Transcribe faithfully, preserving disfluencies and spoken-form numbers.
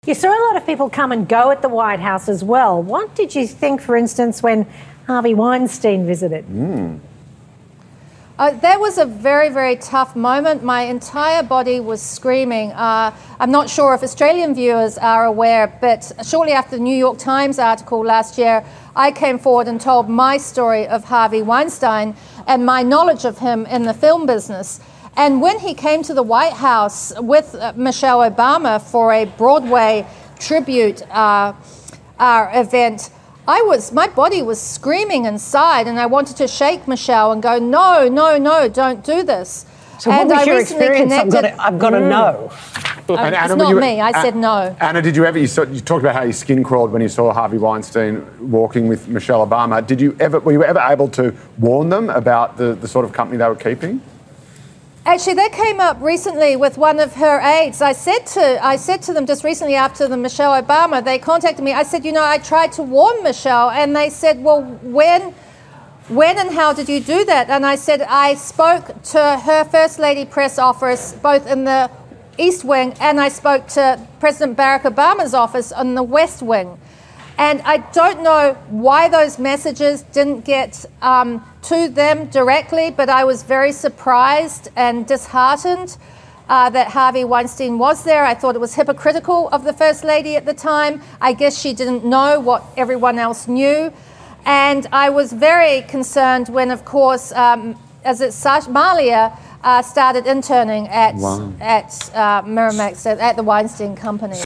You saw a lot of people come and go at the White House as well. What did you think, for instance, when Harvey Weinstein visited? Mm. Uh, that was a very, very tough moment. My entire body was screaming. Uh, I'm not sure if Australian viewers are aware, but shortly after the New York Times article last year, I came forward and told my story of Harvey Weinstein and my knowledge of him in the film business. And when he came to the White House with uh, Michelle Obama for a Broadway tribute uh, uh, event, I was, my body was screaming inside, and I wanted to shake Michelle and go, no, no, no, don't do this. So and what was I your recently experience? I've got connected- to, I've got to Mm. know. Uh, And it's Anna, not you, me, I said no. Anna, did you ever, you, saw, you talked about how your skin crawled when you saw Harvey Weinstein walking with Michelle Obama. Did you ever, were you ever able to warn them about the, the sort of company they were keeping? Actually, that came up recently with one of her aides. I said to I said to them just recently after the Michelle Obama, they contacted me. I said, you know, I tried to warn Michelle, and they said, well, when, when and how did you do that? And I said, I spoke to her First Lady press office, both in the East Wing, and I spoke to President Barack Obama's office in the West Wing. And I don't know why those messages didn't get um, to them directly, but I was very surprised and disheartened uh, that Harvey Weinstein was there. I thought it was hypocritical of the First Lady at the time. I guess she didn't know what everyone else knew. And I was very concerned when, of course, um, as it Sash Malia uh, started interning at, Wow. at uh, Miramax, at, at the Weinstein Company.